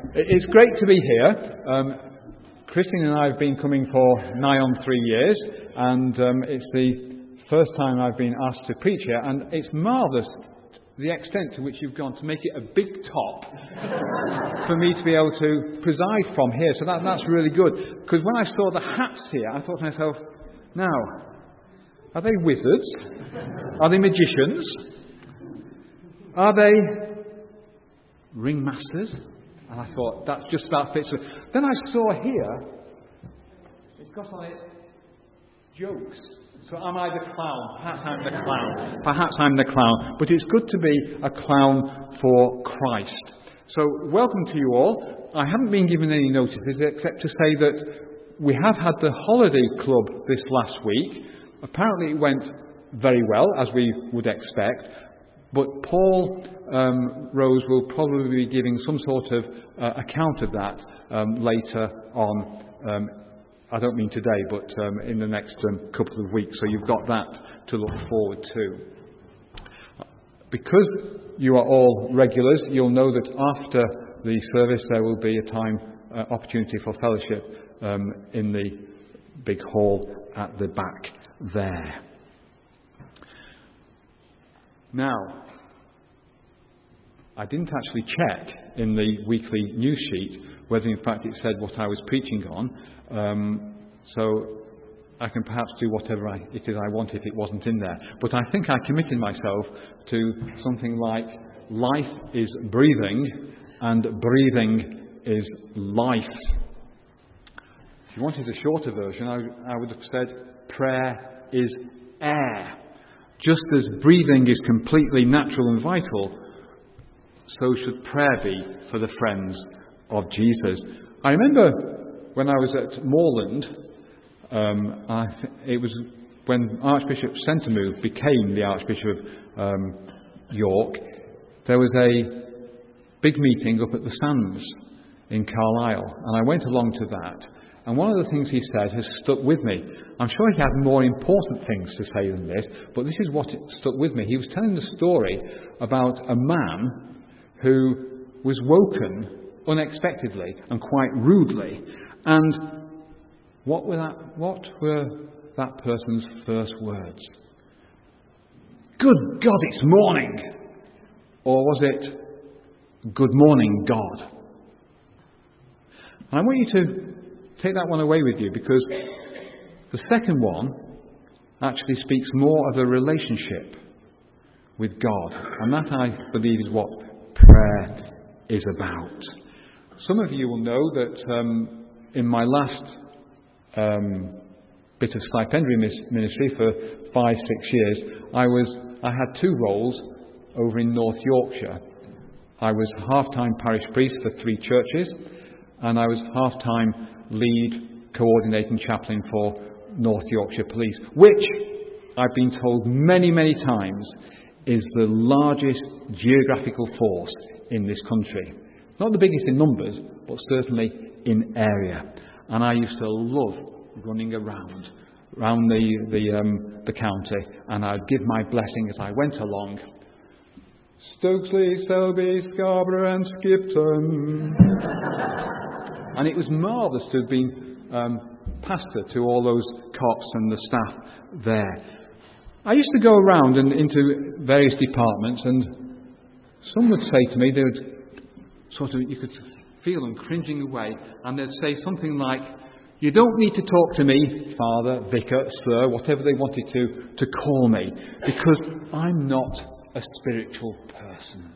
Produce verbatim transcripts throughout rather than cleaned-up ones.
It's great to be here. Um, Christine and I have been coming for nigh on three years, and um, it's the first time I've been asked to preach here, and it's marvellous the extent to which you've gone to make it a big top for me to be able to preside from here. So that, that's really good. Because when I saw the hats here, I thought to myself, now, are they wizards? Are they magicians? Are they ringmasters? And I thought, that's just about fits. Then I saw here, it's got on it jokes. So am I the clown? Perhaps I'm the clown. Perhaps I'm the clown. But it's good to be a clown for Christ. So welcome to you all. I haven't been given any notices except to say that we have had the holiday club this last week. Apparently it went very well, as we would expect. But Paul um, Rose will probably be giving some sort of uh, account of that um, later on. Um, I don't mean today, but um, in the next um, couple of weeks. So you've got that to look forward to. Because you are all regulars, you'll know that after the service there will be a time, uh, opportunity for fellowship um, in the big hall at the back there. Now, I didn't actually check in the weekly news sheet whether in fact it said what I was preaching on, um, so I can perhaps do whatever I, it is I want if it wasn't in there. But I think I committed myself to something like life is breathing and breathing is life. If you wanted a shorter version, I, I would have said prayer is air. Just as breathing is completely natural and vital, so should prayer be for the friends of Jesus. I remember when I was at Moorland, um, I th- it was when Archbishop Centimove became the Archbishop of um, York, there was a big meeting up at the Sands in Carlisle, and I went along to that. And one of the things he said has stuck with me. I'm sure he had more important things to say than this, but this is what stuck with me. He was telling the story about a man who was woken unexpectedly and quite rudely. And what were that, what were that person's first words? Good God, it's morning! Or was it, good morning, God? And I want you to take that one away with you, because the second one actually speaks more of a relationship with God. And that, I believe, is what prayer is about. Some of you will know that um, in my last um, bit of stipendiary ministry for five, six years, I was I had two roles over in North Yorkshire. I was half-time parish priest for three churches, and I was half-time lead coordinating chaplain for North Yorkshire Police, which I've been told many, many times is the largest geographical force in this country. Not the biggest in numbers, but certainly in area. And I used to love running around, around the the, um, the county, and I'd give my blessing as I went along. Stokesley, Selby, Scarborough and Skipton. And it was marvellous to have been um, pastor to all those cops and the staff there. I used to go around and into various departments, and some would say to me, they would sort of, you could feel them cringing away, and they'd say something like, you don't need to talk to me, father, vicar, sir, whatever they wanted to, to call me, because I'm not a spiritual person.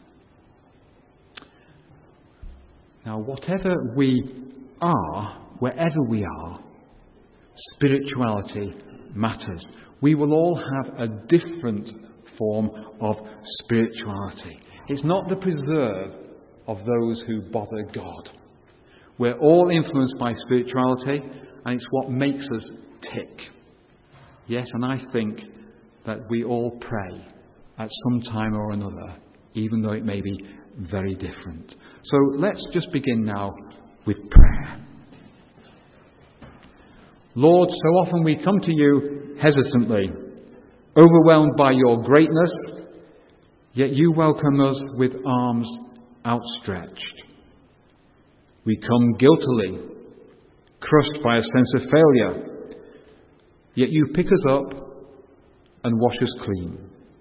Now, whatever we are, wherever we are, spirituality matters. We will all have a different form of spirituality. It's not the preserve of those who bother God. We're all influenced by spirituality, and it's what makes us tick. Yes, and I think that we all pray at some time or another, even though it may be very different. So let's just begin now with prayer. Lord, so often we come to you hesitantly, overwhelmed by your greatness, yet you welcome us with arms outstretched. We come guiltily, crushed by a sense of failure. Yet you pick us up and wash us clean.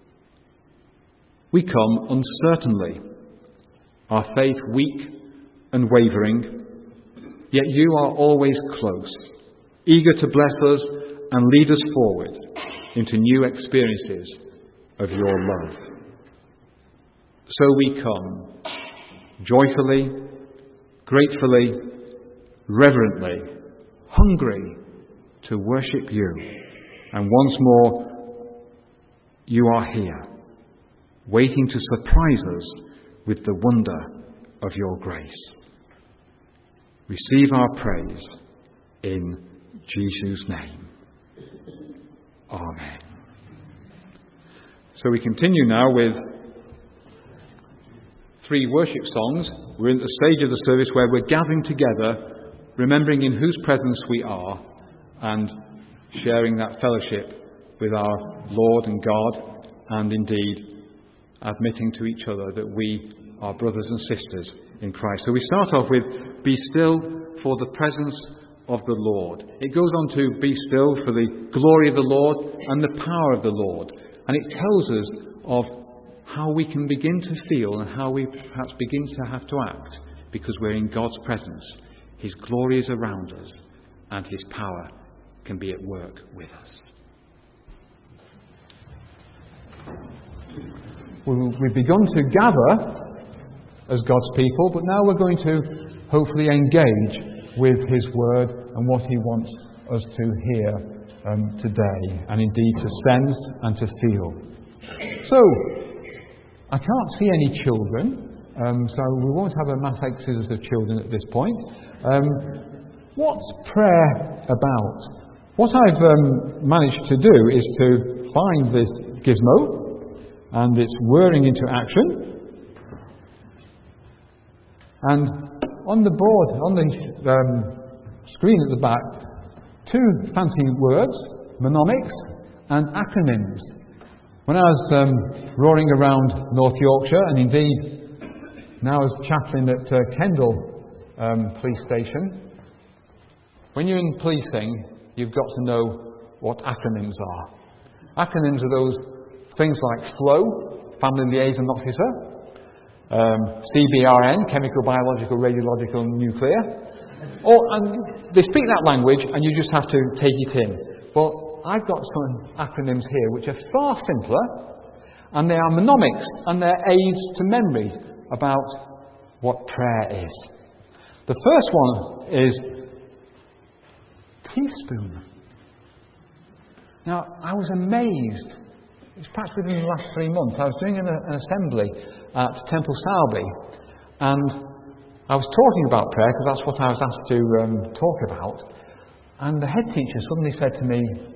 We come uncertainly, our faith weak and wavering, yet you are always close, eager to bless us and lead us forward into new experiences of your love. So we come, joyfully, gratefully, reverently, hungry to worship you. And once more, you are here, waiting to surprise us with the wonder of your grace. Receive our praise in Jesus' name. Amen. So we continue now with three worship songs. We're in the stage of the service where we're gathering together, remembering in whose presence we are, and sharing that fellowship with our Lord and God, and indeed admitting to each other that we are brothers and sisters in Christ. So we start off with "Be still for the presence of the Lord." It goes on to "Be still for the glory of the Lord and the power of the Lord." And it tells us of how we can begin to feel and how we perhaps begin to have to act because we're in God's presence. His glory is around us and His power can be at work with us. We've begun to gather as God's people, but now we're going to hopefully engage with His Word and what He wants us to hear um, today, and indeed to sense and to feel. So, I can't see any children, um, so we won't have a mass exodus of children at this point. Um, what's prayer about? What I've um, managed to do is to find this gizmo, and it's whirring into action. And on the board, on the um, screen at the back, two fancy words, mnemonics and acronyms. When I was um, roaring around North Yorkshire, and indeed now as chaplain at uh, Kendal um, Police Station, when you're in policing, you've got to know what acronyms are. Acronyms are those things like FLOW, Family Liaison Officer, um, C B R N, Chemical, Biological, Radiological, Nuclear. Or, and they speak that language and you just have to take it in. Well, I've got some acronyms here which are far simpler, and they are mnemonics and they're aids to memory about what prayer is. The first one is teaspoon. Now, I was amazed. It's perhaps within the last three months. I was doing an, an assembly at Temple Salby, and I was talking about prayer because that's what I was asked to um, talk about. And the head teacher suddenly said to me,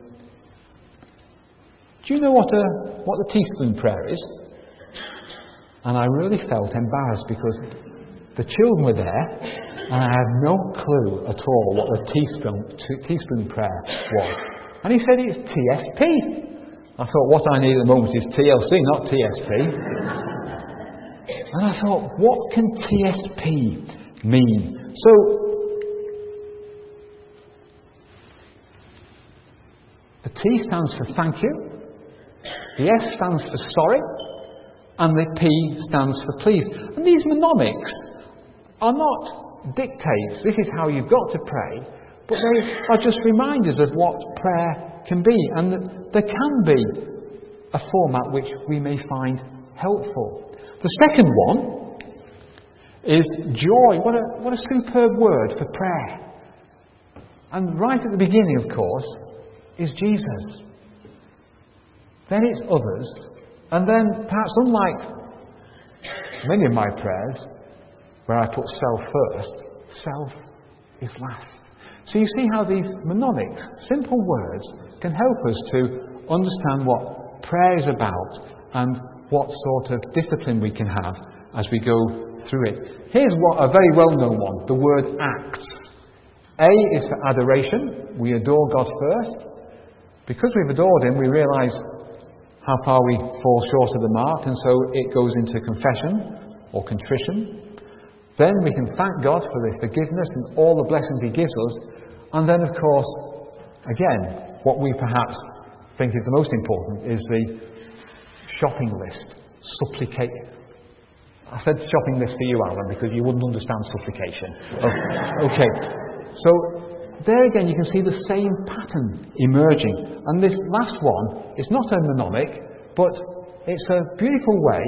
"Do you know what a what the teaspoon prayer is?" And I really felt embarrassed because the children were there, and I had no clue at all what the teaspoon t- teaspoon prayer was. And he said it's T S P. I thought what I need at the moment is T L C, not T S P. And I thought, what can T S P mean? So, the T stands for thank you, the S stands for sorry, and the P stands for please. And these mnemonics are not dictates, this is how you've got to pray, but they are just reminders of what prayer can be, and that there can be a format which we may find helpful. The second one is joy. What a, what a superb word for prayer. And right at the beginning, of course, is Jesus. Then it's others. And then, perhaps unlike many of my prayers, where I put self first, self is last. So you see how these mnemonics, simple words, can help us to understand what prayer is about and what sort of discipline we can have as we go through it. Here's what a very well-known one, the word acts. A is for adoration. We adore God first. Because we've adored Him, we realise how far we fall short of the mark, and so it goes into confession or contrition. Then we can thank God for the forgiveness and all the blessings He gives us. And then, of course, again, what we perhaps think is the most important is the shopping list. Supplicate. I said shopping list for you, Alan, because you wouldn't understand supplication. Oh, okay. So, there again, you can see the same pattern emerging. And this last one is not a mnemonic, but it's a beautiful way.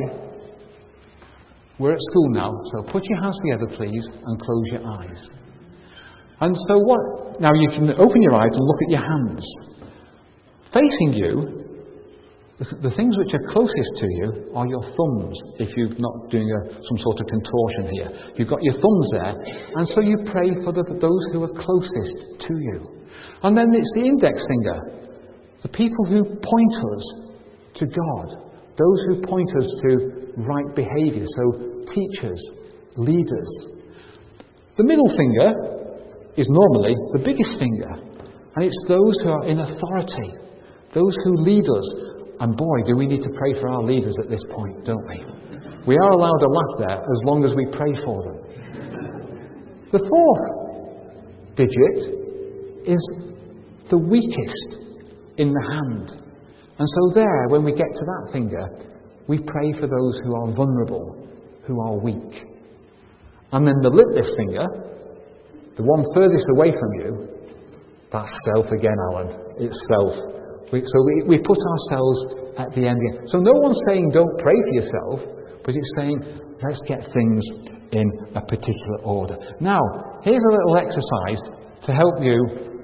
We're at school now, so put your hands together, please, and close your eyes. And so what? Now you can open your eyes and look at your hands. Facing you, the, the things which are closest to you are your thumbs, if you're not doing a, some sort of contortion here. You've got your thumbs there, and so you pray for the, those who are closest to you. And then it's the index finger, the people who point us to God, those who point us to right behaviour, so teachers, leaders. The middle finger is normally the biggest finger, and it's those who are in authority, those who lead us. And boy, do we need to pray for our leaders at this point, don't we? We are allowed a laugh there as long as we pray for them. The fourth digit is the weakest in the hand. And so there, when we get to that finger, we pray for those who are vulnerable, who are weak. And then the littlest finger, the one furthest away from you, that's self again, Alan. It's self. We, so we, we put ourselves at the end again. So no one's saying don't pray for yourself, but it's saying let's get things in a particular order. Now, here's a little exercise to help you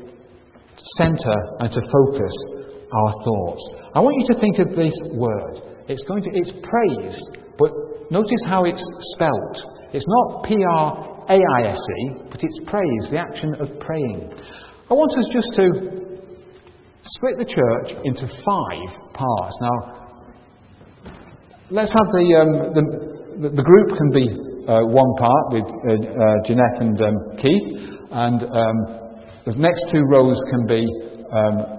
centre and to focus our thoughts. I want you to think of this word. It's going to, it's praise, but notice how it's spelt. It's not P R A I S E, but it's praise, the action of praying. I want us just to split the church into five parts. Now, let's have the um, the, the group can be uh, one part with uh, uh, Jeanette and um, Keith, and um, the next two rows can be um,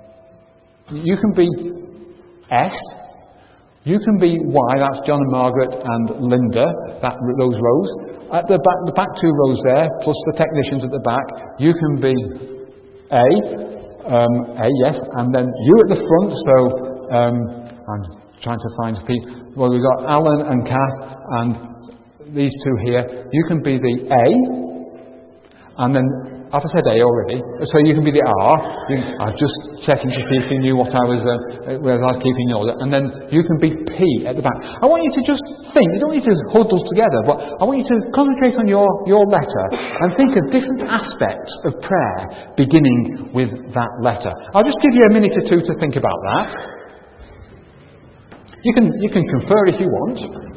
you can be S. You can be Y, that's John and Margaret and Linda, that, those rows. At the back, the back two rows there, plus the technicians at the back, you can be A, um, A, yes, and then you at the front, so um, I'm trying to find people. Well, we've got Alan and Kath and these two here. You can be the A, and then I've said A already, so you can be the R. You, I was just checking to see if you knew what I was, uh, whether I was keeping in order. And then you can be P at the back. I want you to just think, you don't need to huddle together, but I want you to concentrate on your, your letter and think of different aspects of prayer beginning with that letter. I'll just give you a minute or two to think about that. You can, you can confer if you want.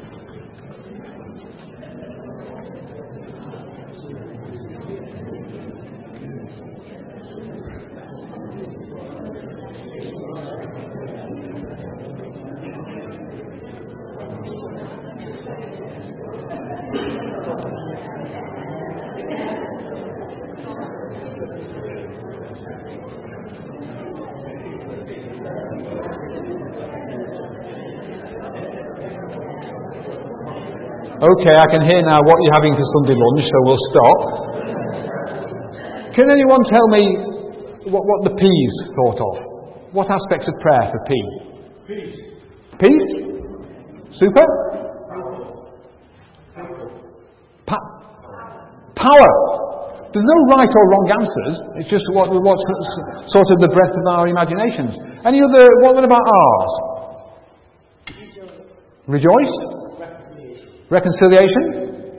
Okay, I can hear now what you're having for Sunday lunch, so we'll stop. Can anyone tell me what, what the P's thought of? What aspects of prayer for P? Peace. Peace? Super? Pa- power. There's no right or wrong answers. It's just what, what's sort of the breadth of our imaginations. Any other, what about R's? Rejoice? Reconciliation?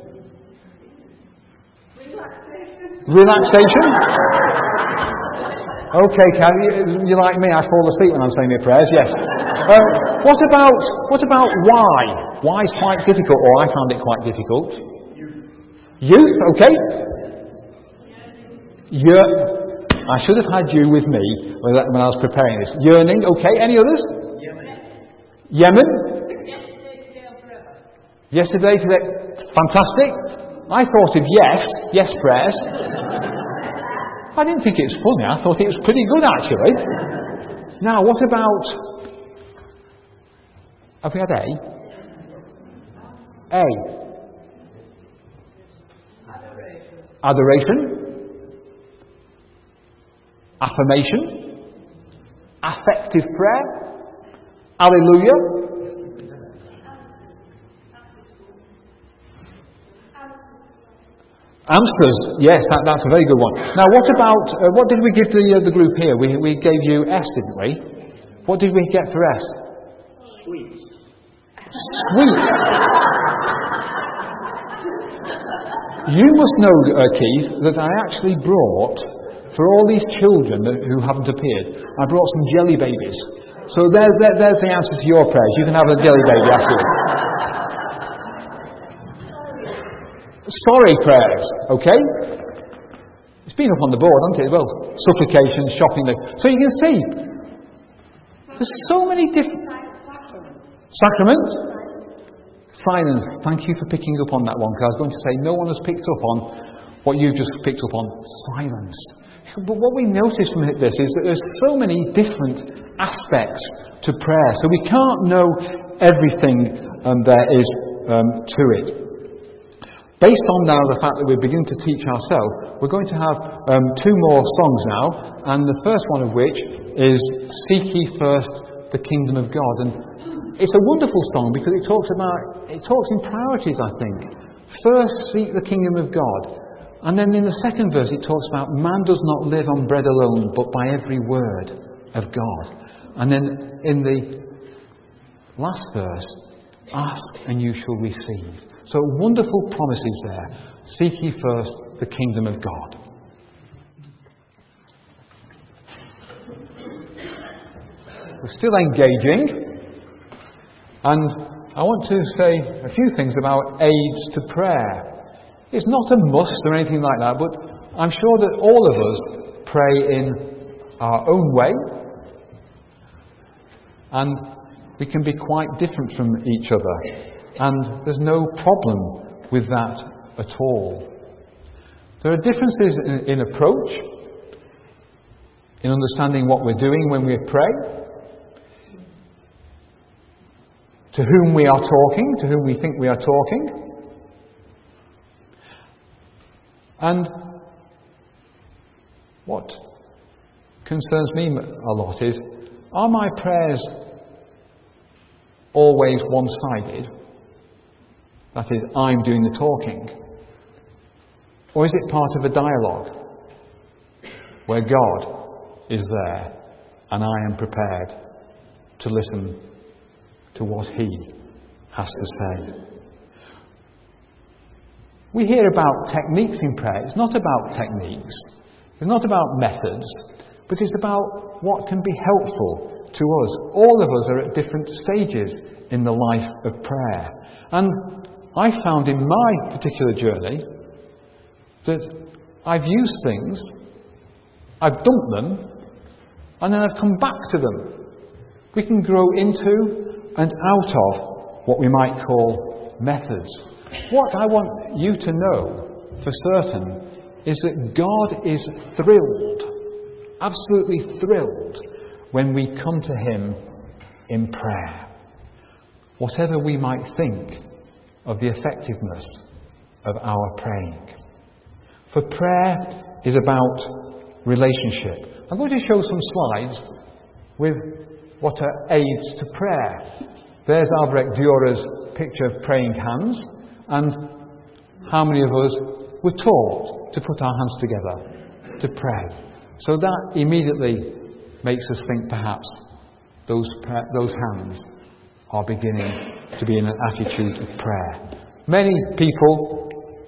Relaxation. Relaxation? Okay, Cal, you, you like me, I fall asleep when I'm saying my prayers, yes. Uh, what about what about why? Why is quite difficult, or I found it quite difficult. Youth. Youth, okay. Year- I should have had you with me when I was preparing this. Yearning, okay. Any others? Yemen. Yemen? Yesterday, today, fantastic. I thought of yes, yes prayers. I didn't think it was funny, I thought it was pretty good actually. Now, what about, have we had A? A. Adoration, affirmation, affective prayer, hallelujah. Answers, yes, that, that's a very good one. Now, what about, uh, what did we give the, uh, the group here? We, we gave you S, didn't we? What did we get for S? Sweet. Sweet. You must know, uh, Keith, that I actually brought, for all these children that, who haven't appeared, I brought some jelly babies. So there's, there, there's the answer to your prayers. You can have a jelly baby afterwards. Sorry prayers, okay? It's been up on the board, hasn't it? Well, supplication, shopping. So you can see, there's so many different... Sacraments? Silence. Thank you for picking up on that one, because I was going to say no one has picked up on what you've just picked up on. Silence. But what we notice from this is that there's so many different aspects to prayer. So we can't know everything um, there is um, to it. Based on now the fact that we're beginning to teach ourselves, we're going to have um, two more songs now, and the first one of which is Seek Ye First the Kingdom of God. And it's a wonderful song because it talks about, it talks in priorities, I think. First, seek the Kingdom of God. And then in the second verse it talks about man does not live on bread alone, but by every word of God. And then in the last verse, ask and you shall receive. So wonderful promises there. Seek ye first the kingdom of God. We're still engaging. And I want to say a few things about aids to prayer. It's not a must or anything like that, but I'm sure that all of us pray in our own way. And we can be quite different from each other. And there's no problem with that at all. There are differences in, in approach, in understanding what we're doing when we pray, to whom we are talking, to whom we think we are talking. And what concerns me a lot is, are my prayers always one-sided? That is, I'm doing the talking. Or is it part of a dialogue where God is there and I am prepared to listen to what He has to say? We hear about techniques in prayer. It's not about techniques. It's not about methods. But it's about what can be helpful to us. All of us are at different stages in the life of prayer. And I found in my particular journey that I've used things, I've dumped them, and then I've come back to them. We can grow into and out of what we might call methods. What I want you to know for certain is that God is thrilled, absolutely thrilled, when we come to Him in prayer. Whatever we might think of the effectiveness of our praying. For prayer is about relationship. I'm going to show some slides with what are aids to prayer. There's Albrecht Dürer's picture of praying hands, and how many of us were taught to put our hands together to pray. So that immediately makes us think perhaps those, pra- those hands are beginning to be in an attitude of prayer. Many people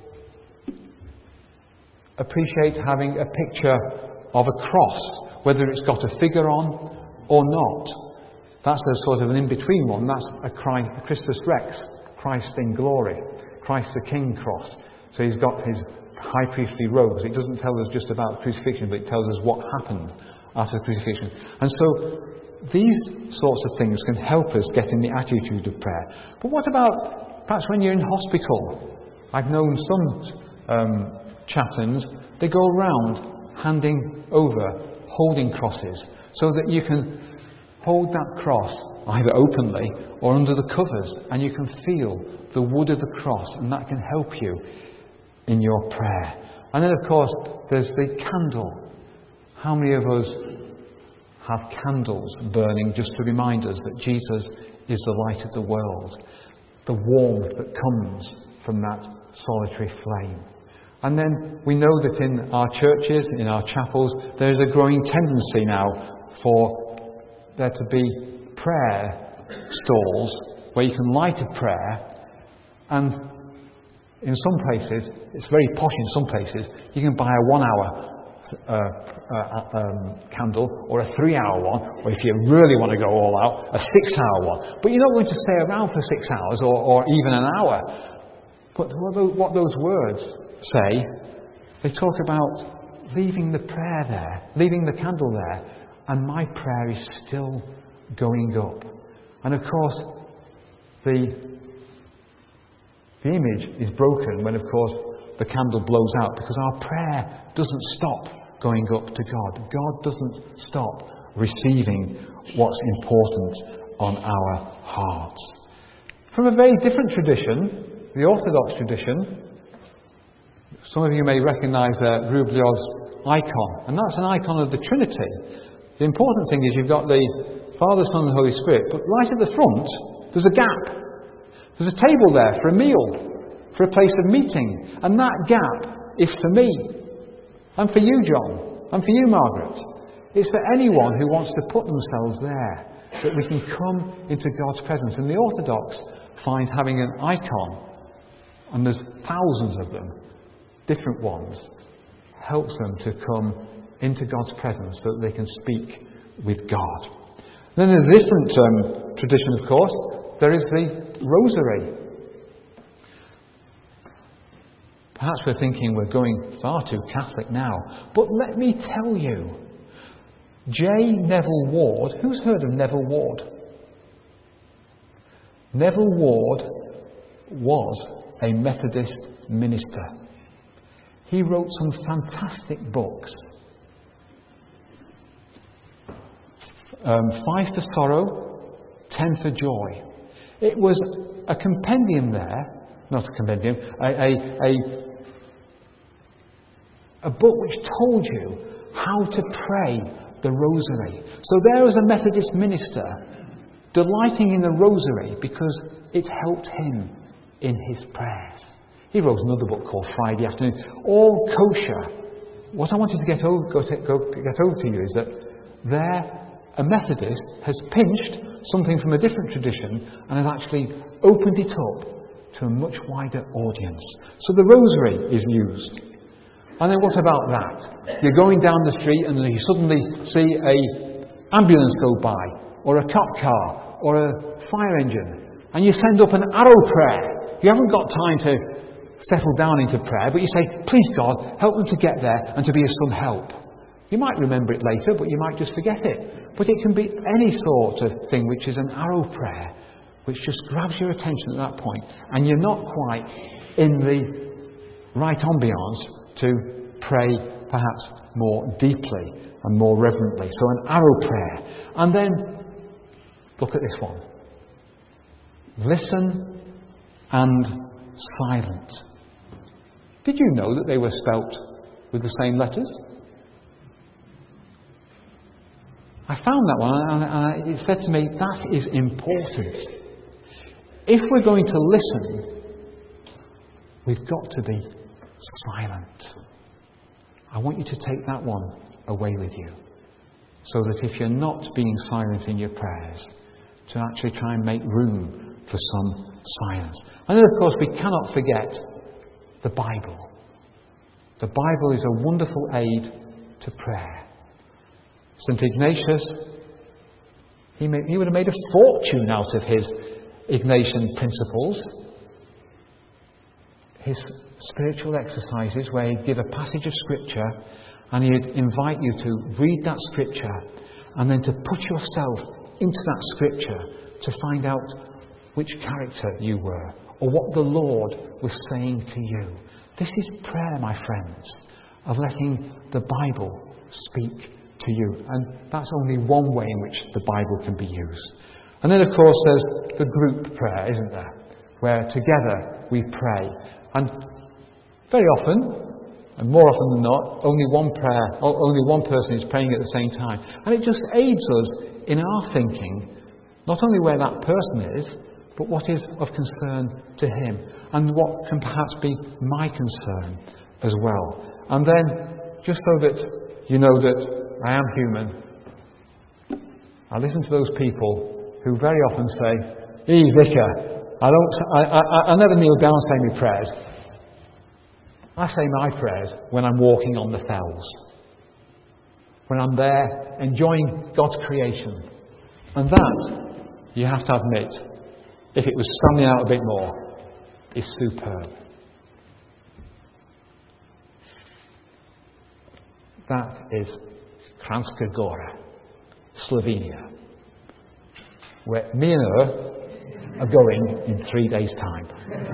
appreciate having a picture of a cross, whether it's got a figure on or not. That's a sort of an in-between one. That's a, Christ, a Christus Rex, Christ in glory, Christ the King cross. So he's got his high priestly robes. It doesn't tell us just about crucifixion, but it tells us what happened after crucifixion. And so these sorts of things can help us get in the attitude of prayer. But what about perhaps when you're in hospital? I've known some um, chaplains, they go around handing over, holding crosses, so that you can hold that cross either openly or under the covers, and you can feel the wood of the cross, and that can help you in your prayer. And then, of course, there's the candle. How many of us have candles burning just to remind us that Jesus is the light of the world, the warmth that comes from that solitary flame? And then we know that in our churches, in our chapels, there is a growing tendency now for there to be prayer stalls where you can light a prayer, and in some places, it's very posh in some places, you can buy a one hour uh, uh, um, candle or a three hour one, or if you really want to go all out, a six hour one. But you're not going to stay around for six hours or, or even an hour. But what those words say, they talk about leaving the prayer there, leaving the candle there, and my prayer is still going up. And of course, the the image is broken when, of course, the candle blows out, because our prayer doesn't stop going up to God. God doesn't stop receiving what's important on our hearts. From a very different tradition, the Orthodox tradition, some of you may recognise uh, Rubleov's icon, and that's an icon of the Trinity. The important thing is you've got the Father, Son and Holy Spirit, but right at the front there's a gap. There's a table there for a meal, for a place of meeting, and that gap is for me, and for you, John, and for you, Margaret. It's for anyone who wants to put themselves there, that we can come into God's presence. And the Orthodox find having an icon, and there's thousands of them, different ones, helps them to come into God's presence so that they can speak with God. Then there's a different um, tradition, of course. There is the Rosary. Perhaps we're thinking we're going far too Catholic now, but let me tell you, J. Neville Ward, who's heard of Neville Ward? Neville Ward was a Methodist minister. He wrote some fantastic books. Um, Five for Sorrow, Ten for Joy. It was a compendium there, not a compendium, a, a, a, a book which told you how to pray the Rosary. So there was a Methodist minister delighting in the Rosary because it helped him in his prayers. He wrote another book called Friday Afternoon, all kosher. What I wanted to get over, go to, go, get over to you is that there a Methodist has pinched something from a different tradition and has actually opened it up to a much wider audience. So the Rosary is used. And then what about that? You're going down the street and you suddenly see an ambulance go by, or a cop car, or a fire engine, and you send up an arrow prayer. You haven't got time to settle down into prayer, but you say, please God, help them to get there and to be of some help. You might remember it later, but you might just forget it. But it can be any sort of thing which is an arrow prayer, which just grabs your attention at that point, and you're not quite in the right ambiance to pray perhaps more deeply and more reverently. So an arrow prayer. And then, look at this one. Listen and silent. Did you know that they were spelt with the same letters? I found that one and it said to me, that is important. If we're going to listen, we've got to be silent. I want you to take that one away with you. So that if you're not being silent in your prayers, to actually try and make room for some silence. And then of course we cannot forget the Bible. The Bible is a wonderful aid to prayer. Saint Ignatius, he, made, he would have made a fortune out of his Ignatian principles. His spiritual exercises where he'd give a passage of Scripture and he'd invite you to read that Scripture and then to put yourself into that Scripture to find out which character you were or what the Lord was saying to you. This is prayer, my friends, of letting the Bible speak to you. And that's only one way in which the Bible can be used. And then, of course, there's the group prayer, isn't there? Where together we pray. And very often, And more often than not, only one prayer, only one person is praying at the same time. And it just aids us in our thinking, not only where that person is, but what is of concern to him, and what can perhaps be my concern as well. And then, just so that you know that I am human, I listen to those people who very often say, "Hey, Vicar, I don't, I, I, I never kneel down saying my prayers. I say my prayers when I'm walking on the fells, when I'm there enjoying God's creation." And that, you have to admit, if it was standing out a bit more, is superb. That is Kranjska Gora, Slovenia, where me and her are going in three days' time.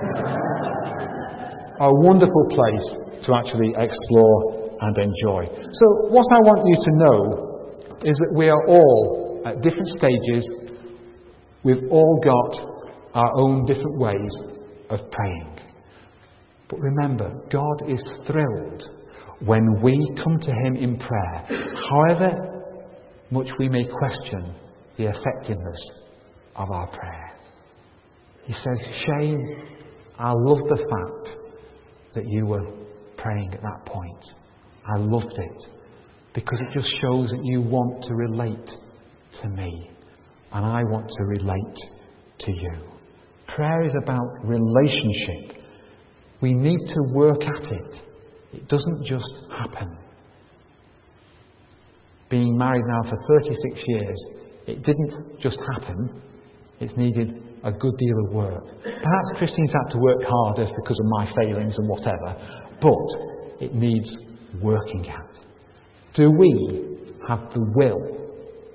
A wonderful place to actually explore and enjoy. So what I want you to know is that we are all at different stages. We've all got our own different ways of praying. But remember, God is thrilled when we come to him in prayer, however much we may question the effectiveness of our prayer. He says, "Shane, I love the fact that you were praying at that point. I loved it, because it just shows that you want to relate to me, and I want to relate to you." Prayer is about relationship. We need to work at it. It doesn't just happen. Being married now for thirty-six years, it didn't just happen. It's needed a good deal of work. Perhaps Christine's had to work harder because of my failings and whatever, but it needs working at. Do we have the will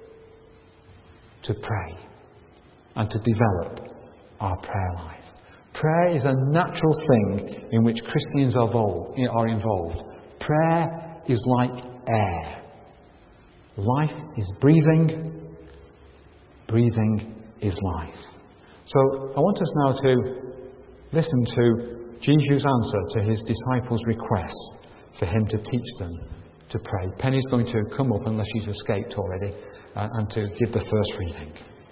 to pray and to develop our prayer life? Prayer is a natural thing in which Christians are involved. Prayer is like air. Life is breathing. Breathing is life. So I want us now to listen to Jesus' answer to his disciples' request for him to teach them to pray. Penny's going to come up, unless she's escaped already, uh, and to give the first reading.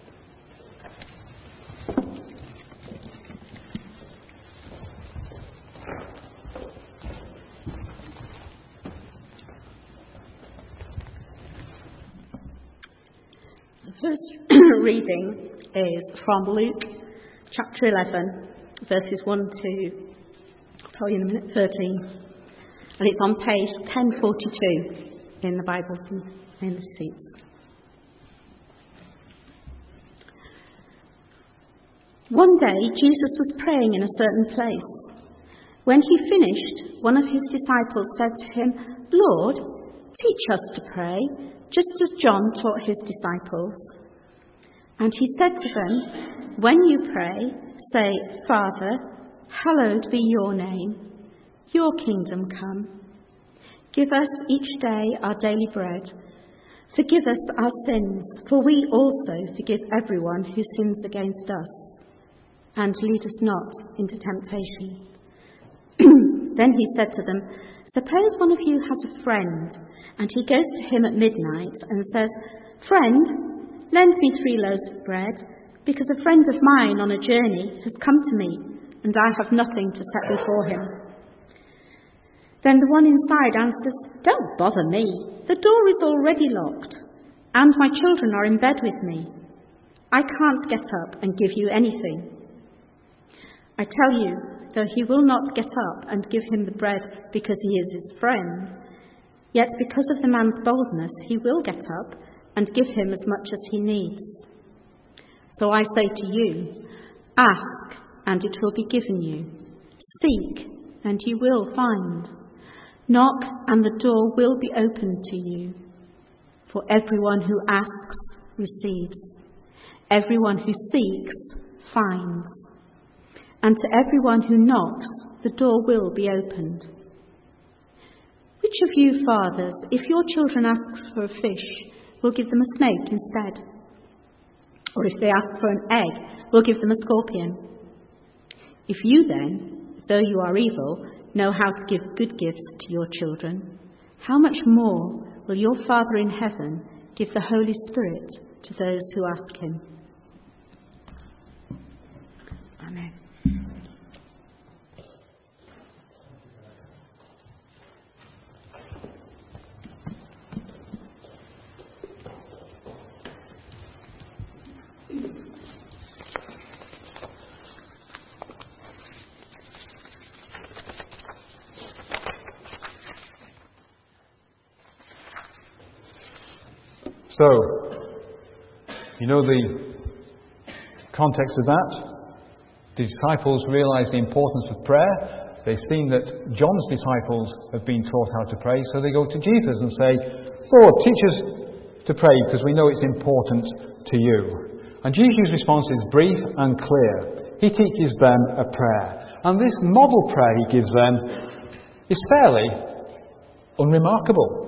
The first reading is from Luke chapter eleven, verses one to, I'll tell you in a minute, thirteen. And it's on page ten forty-two in the Bible in the seats. One day Jesus was praying in a certain place. When he finished, one of his disciples said to him, "Lord, teach us to pray, just as John taught his disciples." And he said to them, "When you pray, say, 'Father, hallowed be your name. Your kingdom come. Give us each day our daily bread. Forgive us our sins, for we also forgive everyone who sins against us. And lead us not into temptation.'" Then he said to them, "Suppose one of you has a friend, and he goes to him at midnight and says, 'Friend, lend me three loaves of bread, because a friend of mine on a journey has come to me, and I have nothing to set before him.' Then the one inside answers, 'Don't bother me. The door is already locked, and my children are in bed with me. I can't get up and give you anything.' I tell you, though he will not get up and give him the bread because he is his friend, yet because of the man's boldness he will get up and give him as much as he needs. So I say to you, ask, and it will be given you. Seek, and you will find. Knock, and the door will be opened to you. For everyone who asks receives. Everyone who seeks finds. And to everyone who knocks, the door will be opened. Which of you fathers, if your children ask for a fish, will give them a snake instead? Or if they ask for an egg, will give them a scorpion? If you then, though you are evil, know how to give good gifts to your children, how much more will your Father in heaven give the Holy Spirit to those who ask him? Amen. So, you know the context of that? The disciples realised the importance of prayer. They've seen that John's disciples have been taught how to pray, so they go to Jesus and say, Lord, teach us to pray because we know it's important to you. And Jesus' response is brief and clear. He teaches them a prayer. And this model prayer he gives them is fairly unremarkable.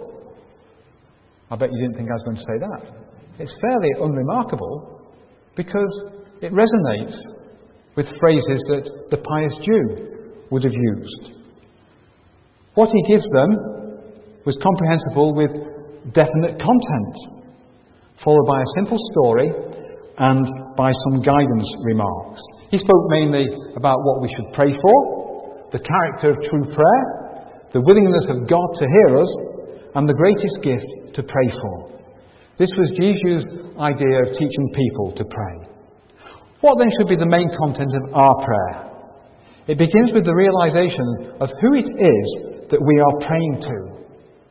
I bet you didn't think I was going to say that. It's fairly unremarkable because it resonates with phrases that the pious Jew would have used. What he gives them was comprehensible with definite content, followed by a simple story and by some guidance remarks. He spoke mainly about what we should pray for, the character of true prayer, the willingness of God to hear us, and the greatest gift to pray for. This was Jesus' idea of teaching people to pray. What then should be the main content of our prayer? It begins with the realization of who it is that we are praying to.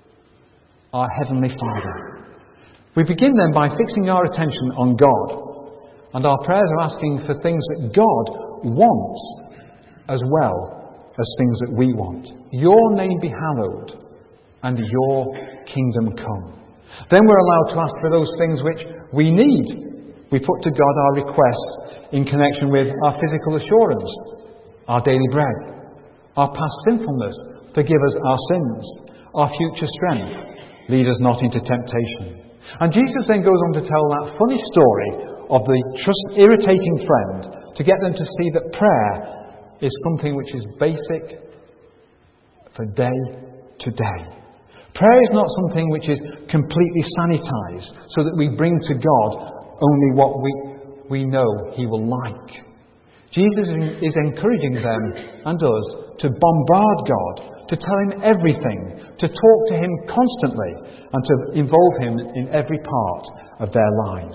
Our Heavenly Father. We begin then by fixing our attention on God, and our prayers are asking for things that God wants as well as things that we want. Your name be hallowed, and your kingdom come. Then we're allowed to ask for those things which we need. We put to God our requests in connection with our physical assurance, our daily bread, our past sinfulness, forgive us our sins, our future strength, lead us not into temptation. And Jesus then goes on to tell that funny story of the trust irritating friend to get them to see that prayer is something which is basic for day to day. Prayer is not something which is completely sanitized so that we bring to God only what we, we know He will like. Jesus is encouraging them and us to bombard God, to tell Him everything, to talk to Him constantly, and to involve Him in every part of their lives.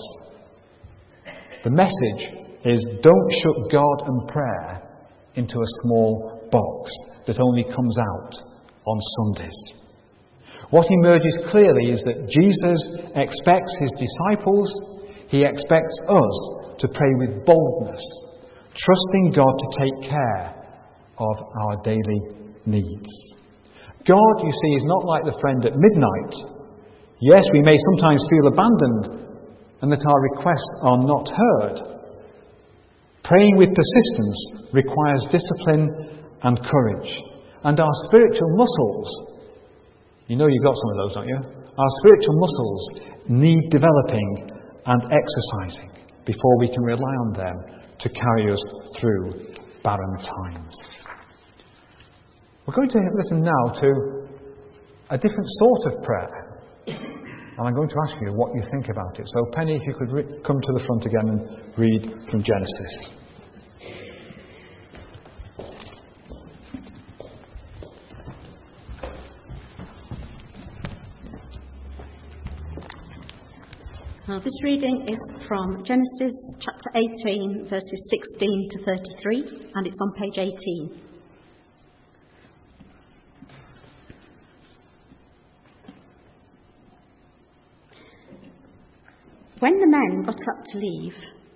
The message is don't shut God and prayer into a small box that only comes out on Sundays. What emerges clearly is that Jesus expects His disciples, He expects us to pray with boldness, trusting God to take care of our daily needs. God, you see, is not like the friend at midnight. Yes, we may sometimes feel abandoned and that our requests are not heard. Praying with persistence requires discipline and courage. And our spiritual muscles, you know you've got some of those, don't you? Our spiritual muscles need developing and exercising before we can rely on them to carry us through barren times. We're going to listen now to a different sort of prayer. And I'm going to ask you what you think about it. So, Penny, if you could re- come to the front again and read from Genesis. Now, this reading is from Genesis chapter eighteen, verses sixteen to thirty-three, and it's on page eighteen. When the men got up to leave,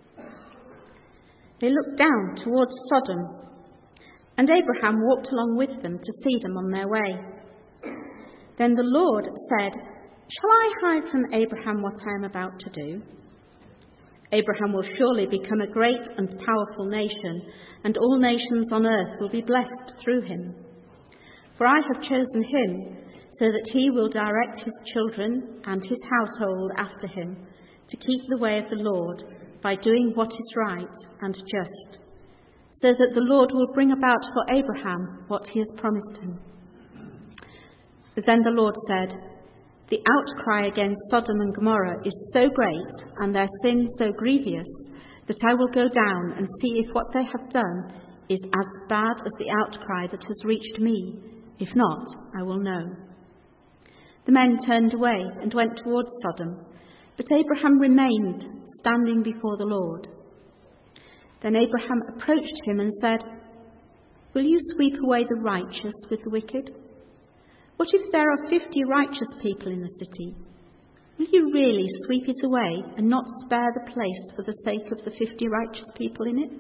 they looked down towards Sodom, and Abraham walked along with them to see them on their way. Then the Lord said, "Shall I hide from Abraham what I am about to do? Abraham will surely become a great and powerful nation, and all nations on earth will be blessed through him. For I have chosen him so that he will direct his children and his household after him, to keep the way of the Lord by doing what is right and just, so that the Lord will bring about for Abraham what he has promised him. Then the Lord said, "The outcry against Sodom and Gomorrah is so great, and their sin so grievous, that I will go down and see if what they have done is as bad as the outcry that has reached me. If not, I will know." The men turned away and went towards Sodom, but Abraham remained standing before the Lord. Then Abraham approached him and said, "Will you sweep away the righteous with the wicked? What if there are fifty righteous people in the city? Will you really sweep it away and not spare the place for the sake of the fifty righteous people in it?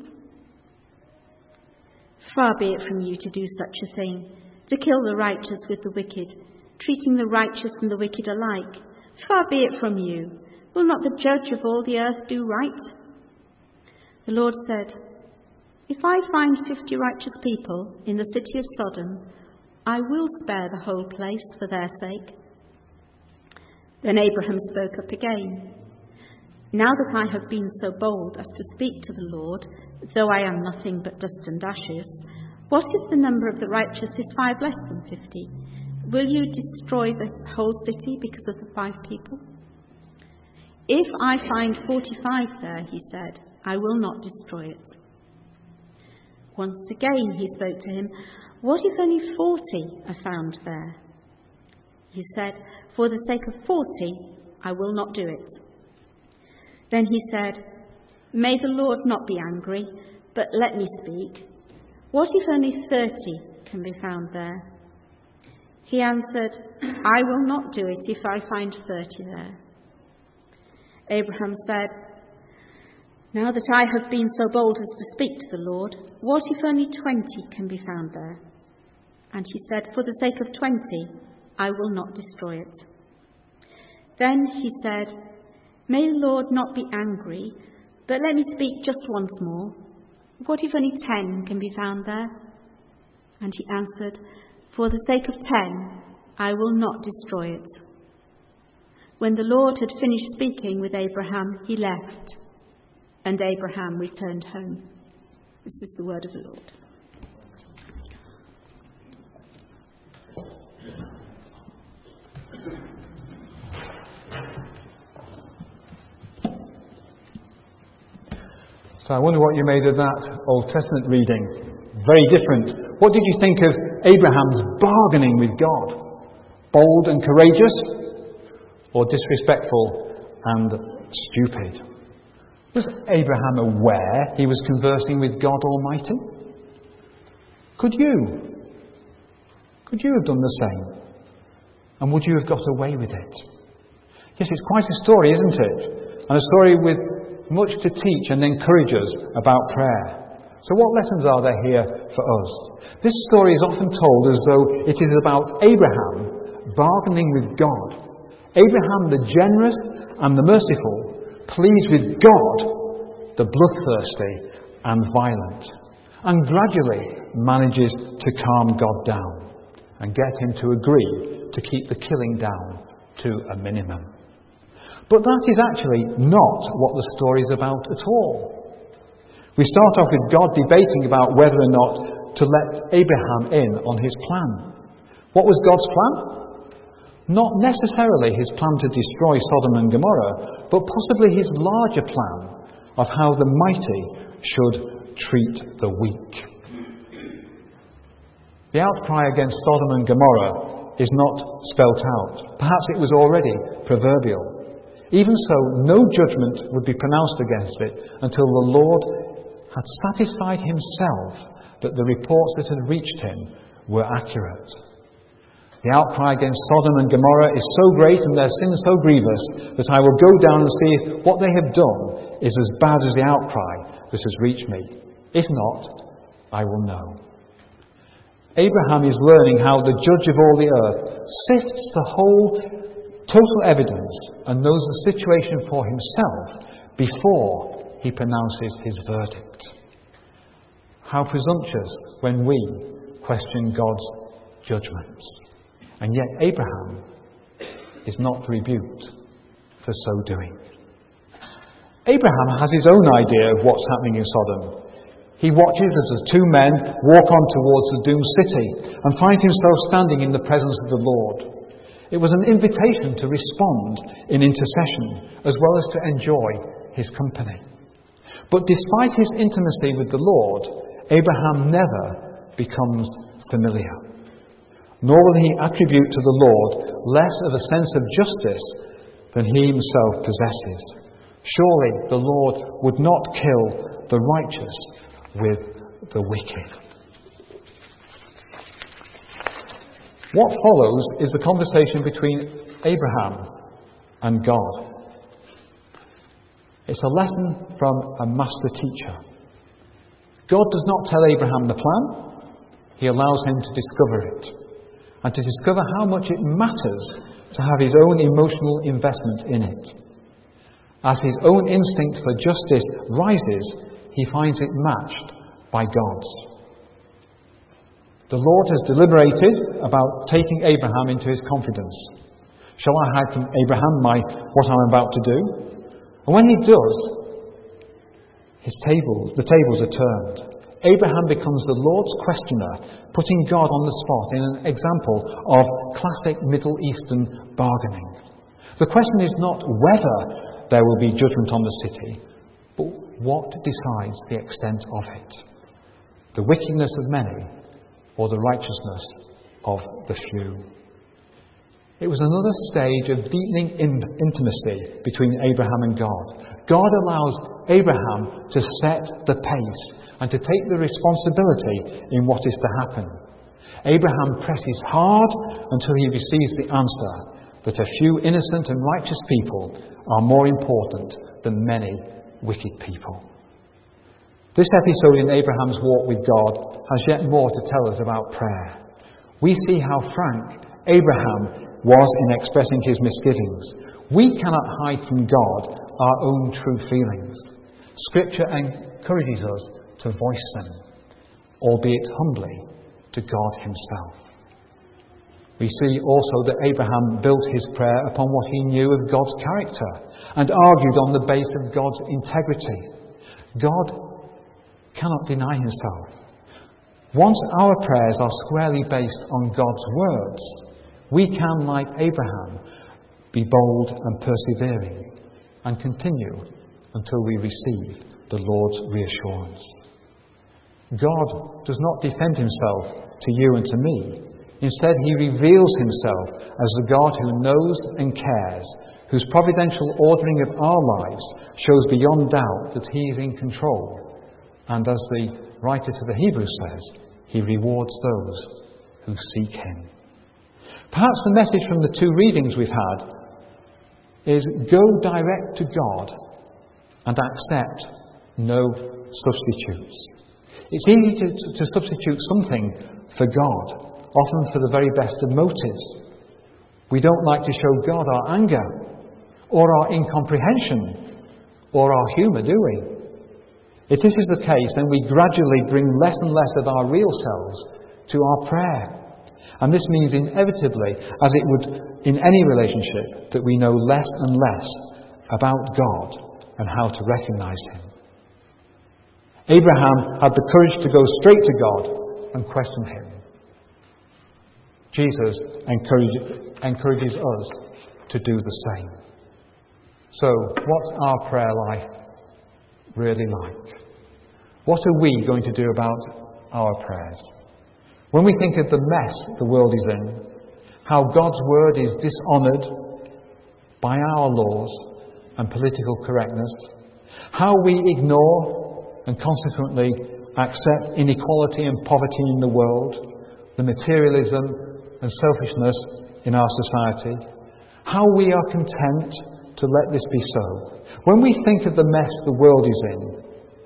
Far be it from you to do such a thing, to kill the righteous with the wicked, treating the righteous and the wicked alike. Far be it from you. Will not the judge of all the earth do right?" The Lord said, "If I find fifty righteous people in the city of Sodom, I will spare the whole place for their sake." Then Abraham spoke up again. "Now that I have been so bold as to speak to the Lord, though I am nothing but dust and ashes, what if the number of the righteous is five less than fifty? Will you destroy the whole city because of the five people?" "If I find forty-five there," he said, "I will not destroy it." Once again he spoke to him, "What if only forty are found there?" He said, "For the sake of forty, I will not do it." Then he said, "May the Lord not be angry, but let me speak. What if only thirty can be found there?" He answered, "I will not do it if I find thirty there." Abraham said, "Now that I have been so bold as to speak to the Lord, what if only twenty can be found there?" And he said, "For the sake of twenty, I will not destroy it." Then he said, "May the Lord not be angry, but let me speak just once more. What if only ten can be found there?" And he answered, "For the sake of ten, I will not destroy it." When the Lord had finished speaking with Abraham, he left, and Abraham returned home. This is the word of the Lord. So I wonder what you made of that Old Testament reading. Very different. What did you think of Abraham's bargaining with God? Bold and courageous, or disrespectful and stupid? Was Abraham aware he was conversing with God Almighty? Could you? Could you have done the same? And would you have got away with it? Yes, it's quite a story, isn't it? And a story with much to teach and encourage us about prayer. So what lessons are there here for us? This story is often told as though it is about Abraham bargaining with God. Abraham the generous and the merciful pleads with God, the bloodthirsty and violent, and gradually manages to calm God down and get him to agree to keep the killing down to a minimum. But that is actually not what the story is about at all. We start off with God debating about whether or not to let Abraham in on his plan. What was God's plan? Not necessarily his plan to destroy Sodom and Gomorrah, but possibly his larger plan of how the mighty should treat the weak. The outcry against Sodom and Gomorrah is not spelt out. Perhaps it was already proverbial. Even so, no judgment would be pronounced against it until the Lord had satisfied himself that the reports that had reached him were accurate. The outcry against Sodom and Gomorrah is so great and their sin so grievous that I will go down and see if what they have done is as bad as the outcry that has reached me. If not, I will know. Abraham is learning how the judge of all the earth sifts the whole total evidence and knows the situation for himself before he pronounces his verdict. How presumptuous when we question God's judgments. And yet Abraham is not rebuked for so doing. Abraham has his own idea of what's happening in Sodom. He watches as the two men walk on towards the doomed city and finds himself standing in the presence of the Lord. It was an invitation to respond in intercession as well as to enjoy his company. But despite his intimacy with the Lord, Abraham never becomes familiar. Nor will he attribute to the Lord less of a sense of justice than he himself possesses. Surely the Lord would not kill the righteous with the wicked. What follows is the conversation between Abraham and God. It's a lesson from a master teacher. God does not tell Abraham the plan. He allows him to discover it, and to discover how much it matters to have his own emotional investment in it. As his own instinct for justice rises, he finds it matched by God's. The Lord has deliberated about taking Abraham into his confidence. Shall I hide from Abraham my what I'm about to do? And when he does, his tables, the tables are turned. Abraham becomes the Lord's questioner, putting God on the spot in an example of classic Middle Eastern bargaining. The question is not whether there will be judgment on the city, but what decides the extent of it. The wickedness of many or the righteousness of the few. It was another stage of deepening in- intimacy between Abraham and God. God allows Abraham to set the pace and to take the responsibility in what is to happen. Abraham presses hard until he receives the answer that a few innocent and righteous people are more important than many wicked people. This episode in Abraham's walk with God has yet more to tell us about prayer. We see how frank Abraham was in expressing his misgivings. We cannot hide from God our own true feelings. Scripture encourages us to voice them, albeit humbly, to God himself. We see also that Abraham built his prayer upon what he knew of God's character and argued on the base of God's integrity. God cannot deny himself. Once our prayers are squarely based on God's words, we can, like Abraham, be bold and persevering and continue until we receive the Lord's reassurance. God does not defend himself to you and to me. Instead, he reveals himself as the God who knows and cares, whose providential ordering of our lives shows beyond doubt that he is in control. And as the writer to the Hebrews says, he rewards those who seek him. Perhaps the message from the two readings we've had is go direct to God and accept no substitutes. It's easy to, to substitute something for God, often for the very best of motives. We don't like to show God our anger, or our incomprehension, or our humour, do we? If this is the case, then we gradually bring less and less of our real selves to our prayer. And this means inevitably, as it would in any relationship, that we know less and less about God and how to recognise him. Abraham had the courage to go straight to God and question him. Jesus encourage, encourages us to do the same. So, what's our prayer life really like? What are we going to do about our prayers? When we think of the mess the world is in, how God's word is dishonoured by our laws and political correctness, how we ignore and consequently accept inequality and poverty in the world, the materialism and selfishness in our society, how we are content to let this be so. When we think of the mess the world is in,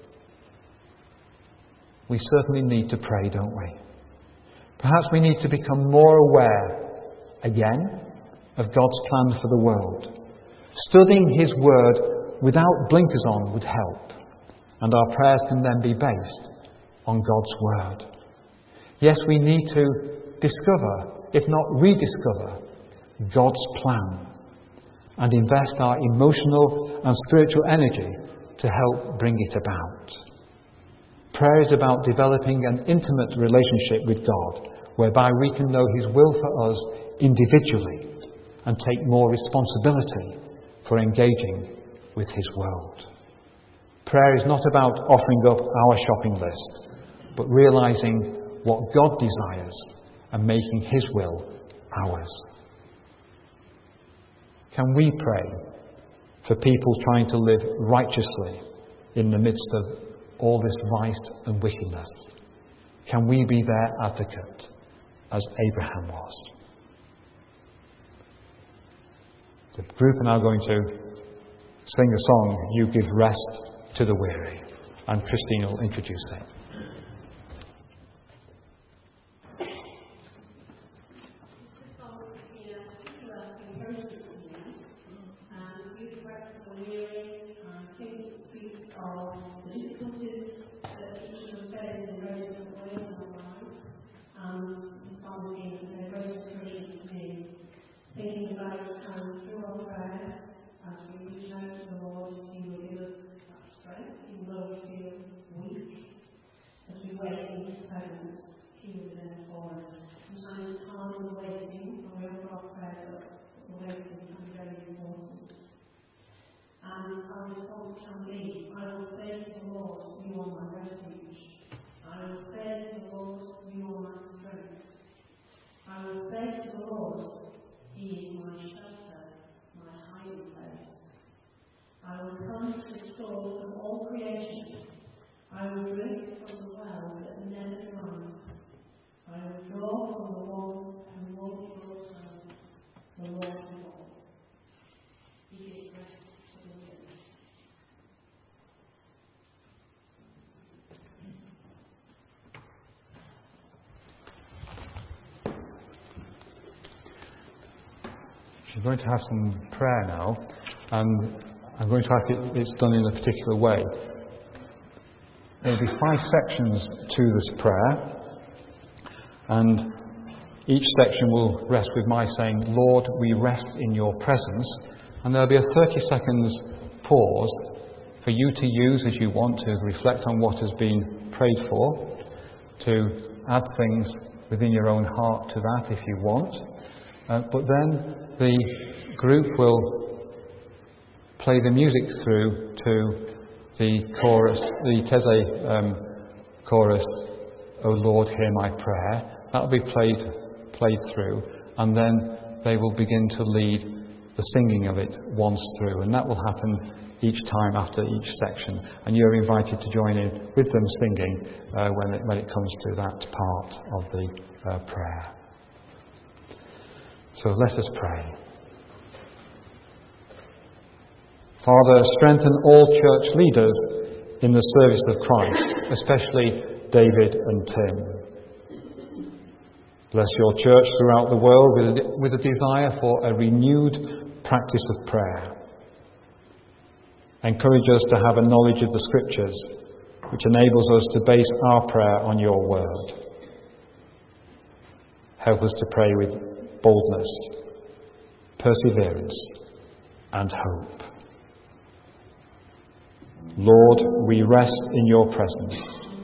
we certainly need to pray, don't we? Perhaps we need to become more aware, again, of God's plan for the world. Studying his word without blinkers on would help, and our prayers can then be based on God's word. Yes, we need to discover, if not rediscover, God's plan and invest our emotional and spiritual energy to help bring it about. Prayer is about developing an intimate relationship with God, whereby we can know His will for us individually and take more responsibility for engaging with His world. Prayer is not about offering up our shopping list, but realising what God desires and making His will ours. Can we pray for people trying to live righteously in the midst of all this vice and wickedness? Can we be their advocate as Abraham was? The group are now going to sing a song, You Give Rest to the Weary, and Christine will introduce it. We're going to have some prayer now, and I'm going to ask it it's done in a particular way. There will be five sections to this prayer, and each section will rest with my saying, Lord, we rest in your presence, and there'll be a thirty seconds pause for you to use as you want to reflect on what has been prayed for, to add things within your own heart to that if you want. Uh, but then the group will play the music through to the chorus, the Teze um, chorus, O Lord, hear my prayer. That will be played played through, and then they will begin to lead the singing of it once through, and that will happen each time after each section. And you're invited to join in with them singing uh, when it when it comes to that part of the uh, prayer. So let us pray. Father, strengthen all church leaders in the service of Christ, especially David and Tim. Bless your church throughout the world with a, with a desire for a renewed practice of prayer. Encourage us to have a knowledge of the Scriptures, which enables us to base our prayer on your word. Help us to pray with boldness, perseverance, and hope. Lord, we rest in your presence.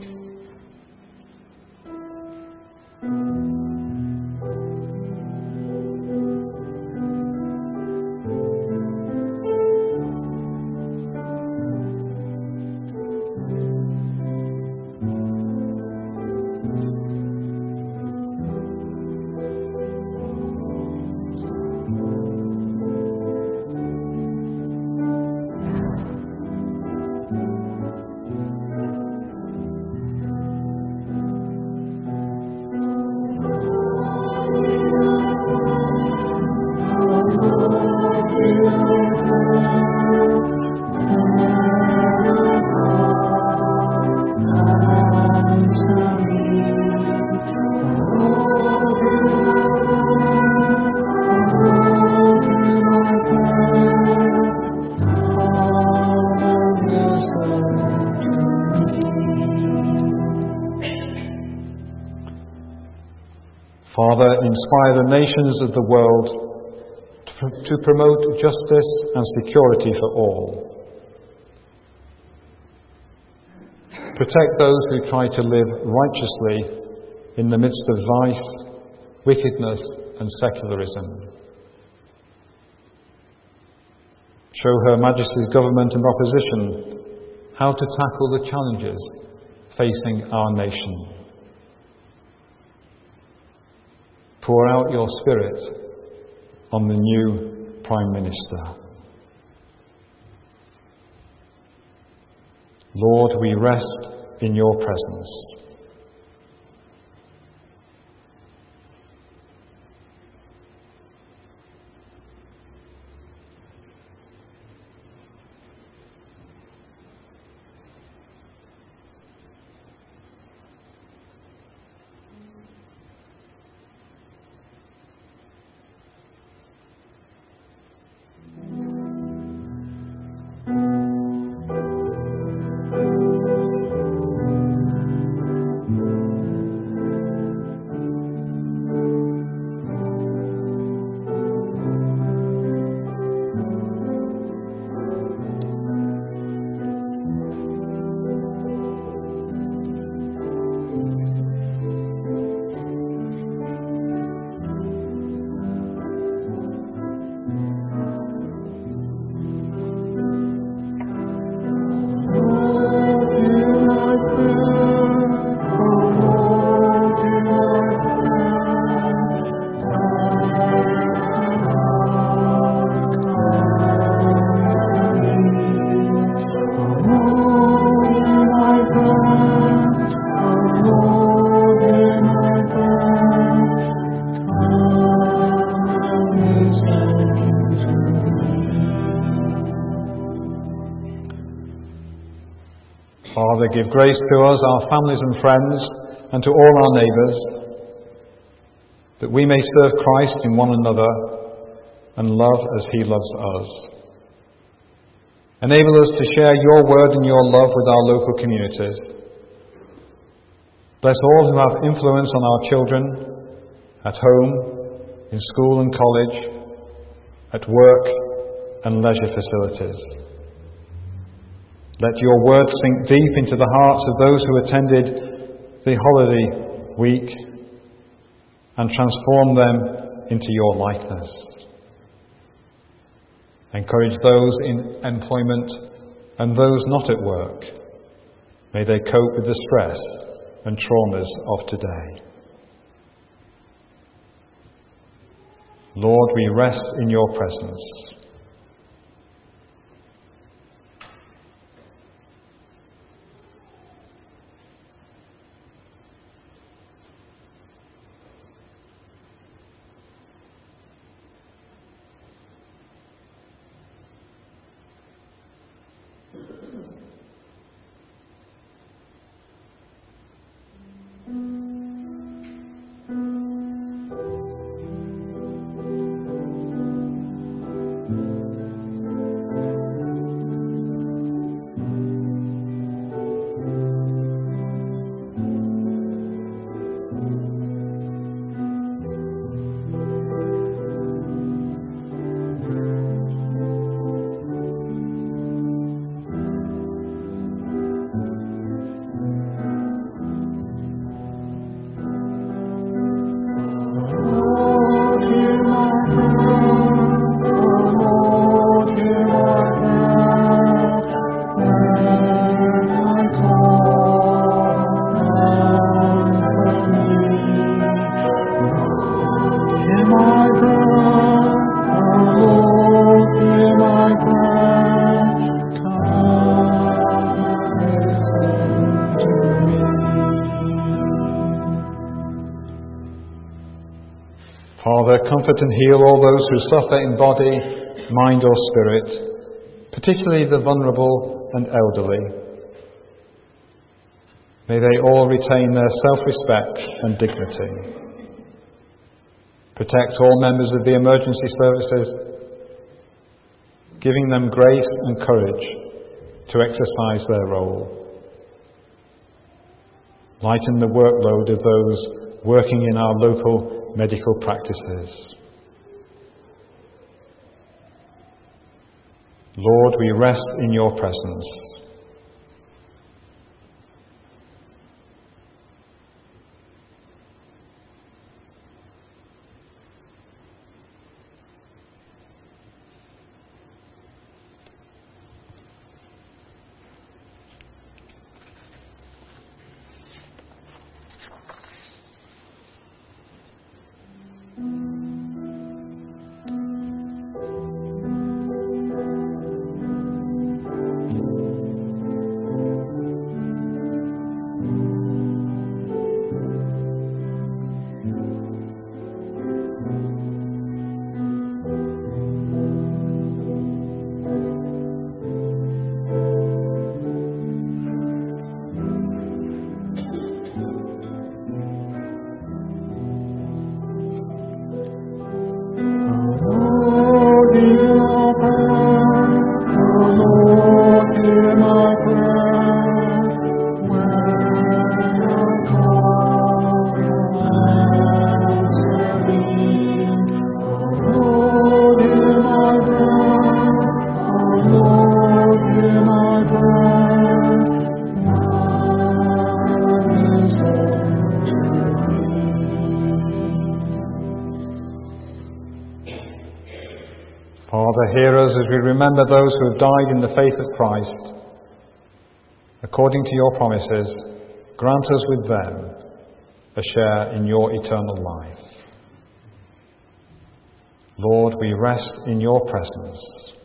Father, inspire the nations of the world to, to promote justice and security for all. Protect those who try to live righteously in the midst of vice, wickedness and secularism. Show Her Majesty's government and opposition how to tackle the challenges facing our nation. Pour out your Spirit on the new Prime Minister. Lord, we rest in your presence. Father, give grace to us, our families and friends, and to all our neighbours, that we may serve Christ in one another and love as He loves us. Enable us to share your word and your love with our local communities. Bless all who have influence on our children, at home, in school and college, at work and leisure facilities. Let your word sink deep into the hearts of those who attended the holiday week and transform them into your likeness. Encourage those in employment and those not at work. May they cope with the stress and traumas of today. Lord, we rest in your presence. Father, comfort and heal all those who suffer in body, mind or spirit, particularly the vulnerable and elderly. May they all retain their self-respect and dignity. Protect all members of the emergency services, giving them grace and courage to exercise their role. Lighten the workload of those working in our local medical practices. Lord, we rest in your presence. Father, hear us as we remember those who have died in the faith of Christ. According to your promises, grant us with them a share in your eternal life. Lord, we rest in your presence.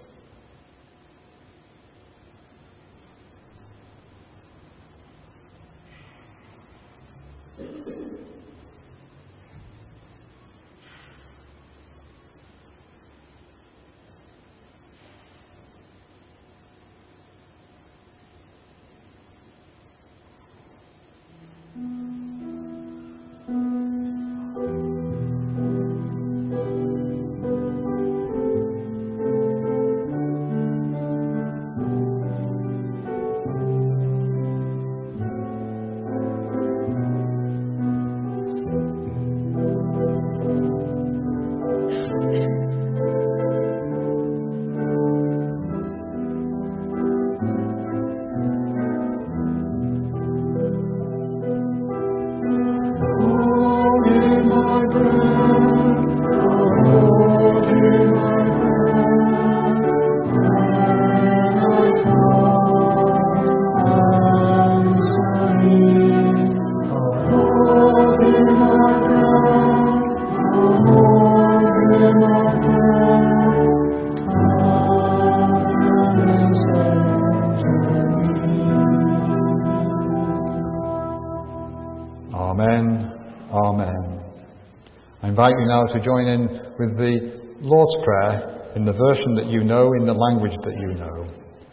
I invite you now to join in with the Lord's Prayer in the version that you know, in the language that you know.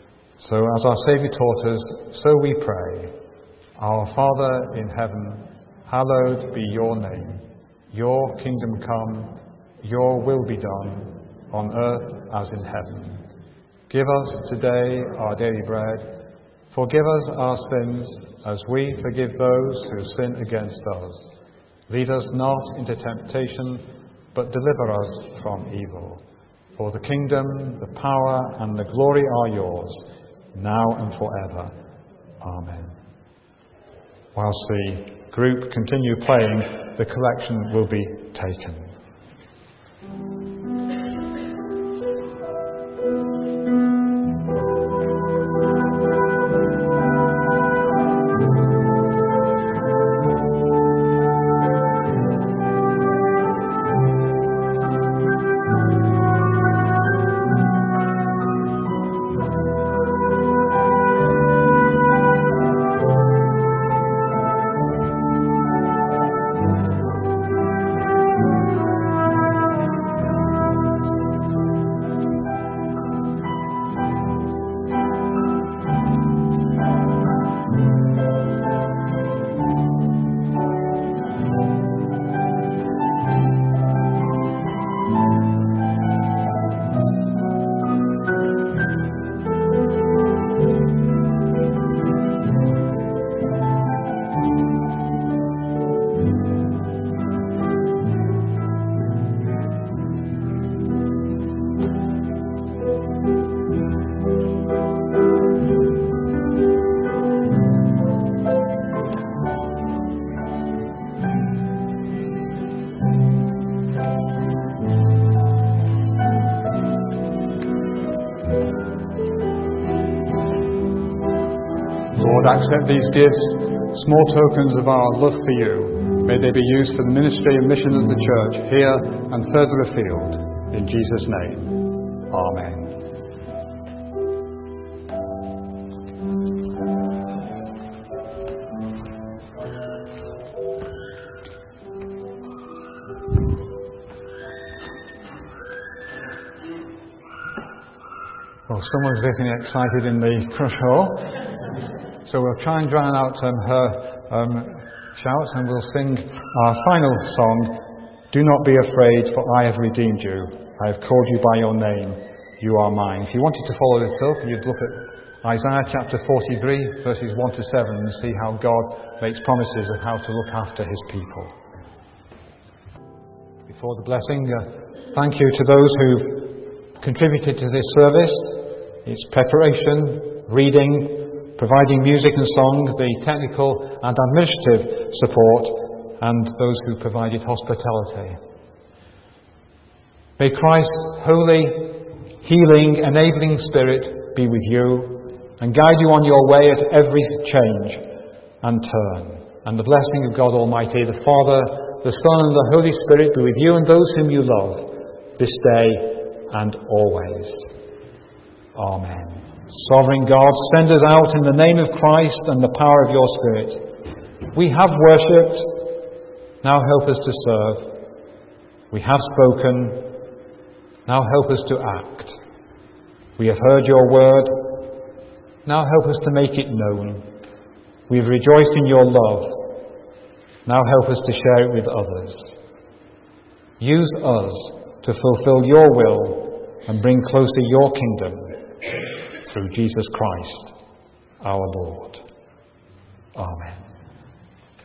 So as our Saviour taught us, so we pray. Our Father in heaven, hallowed be your name. Your kingdom come, your will be done, on earth as in heaven. Give us today our daily bread. Forgive us our sins, as we forgive those who sin against us. Lead us not into temptation, but deliver us from evil. For the kingdom, the power, and the glory are yours, now and forever. Amen. Whilst the group continue playing, the collection will be taken. Accept these gifts, small tokens of our love for you. May they be used for the ministry and mission of the church here and further afield. In Jesus' name. Amen. Well, someone's getting excited in the crush hall. So we'll try and drown out um, her um, shouts, and we'll sing our final song, Do Not Be Afraid, for I have redeemed you. I have called you by your name. You are mine. If you wanted to follow this up, you'd look at Isaiah chapter forty-three, verses one to seven, and see how God makes promises of how to look after his people. Before the blessing, uh, thank you to those who've contributed to this service. Its preparation, reading, providing music and song, the technical and administrative support, and those who provided hospitality. May Christ's holy, healing, enabling Spirit be with you and guide you on your way at every change and turn. And the blessing of God Almighty, the Father, the Son and the Holy Spirit be with you and those whom you love this day and always. Amen. Sovereign God, send us out in the name of Christ and the power of your Spirit. We have worshipped, now help us to serve. We have spoken, now help us to act. We have heard your word, now help us to make it known. We have rejoiced in your love, now help us to share it with others. Use us to fulfill your will and bring closer your kingdom through Jesus Christ, our Lord. Amen.